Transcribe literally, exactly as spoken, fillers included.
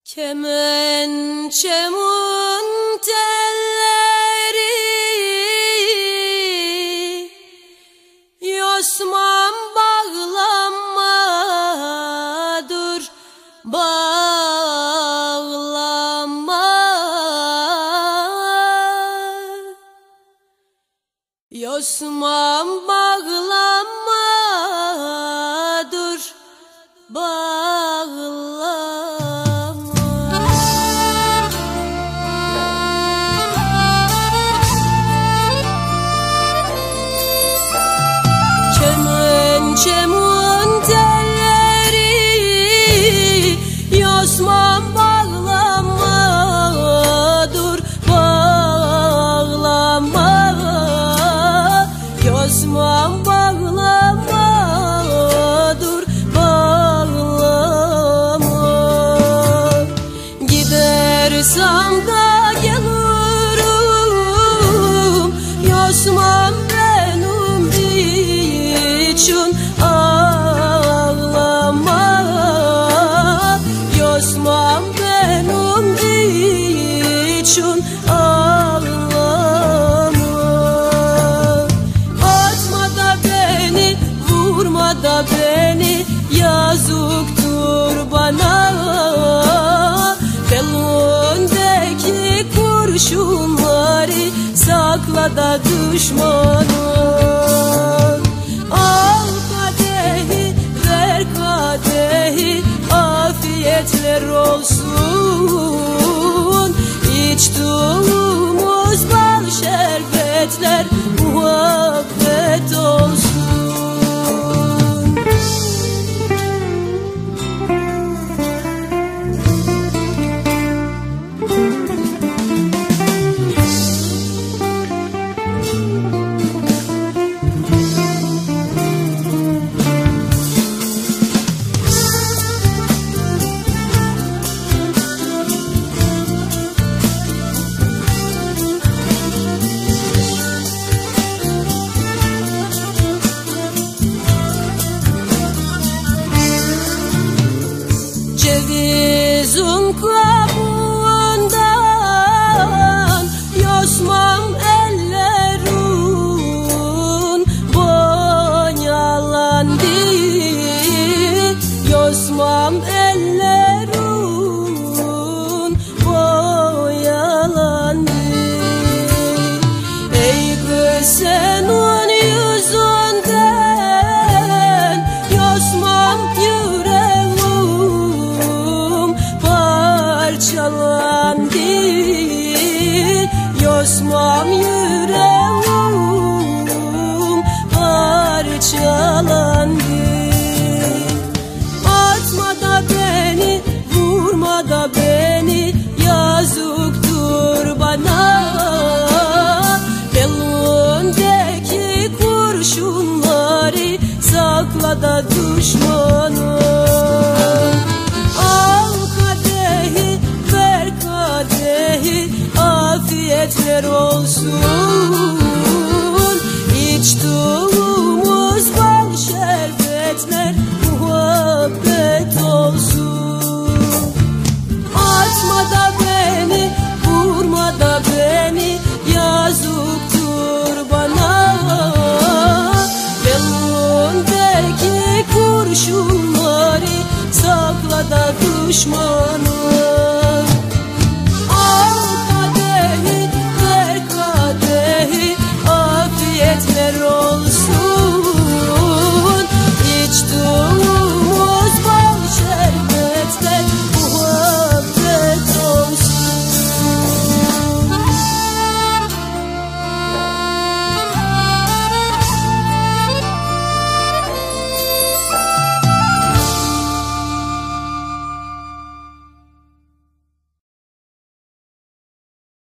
Kemençemun telleri Yosman bağlanma dur bağlanma Yosman bağlanma dur bağlanma Kemençemun telleri Yosman bağlanma dur bağlanma Yosman bağlanma dur bağlanma Gidersem da gelirim Yosman benim için ağlama Yosman benim için ağlama Atma da beni, vurma da beni Yazıktır bana Belindeki kurşunları sakla da düşmanı Al kadehi, ver kadehi Afiyetler olsun İçtiğimiz bal şerbetler muhabbet olsun Cevizin kabuğundan Yosman ellerin boyalandı Yosman ellerin boyalandı Ey kız senin yüzünden Yosman yüreğim parçalandı Yosman yüreğim parçalandı Atma da beni, vurma da beni Yazıktır bana Belindeki kurşunları sakla da düşmanı Al kadehi, ver kadehi Afiyetler olsun İçtiğimiz bal şerbetler muhabbet olsun Atma da beni, vurma da beni Yazıktır bana Belindeki kurşunları sakla da düşmanı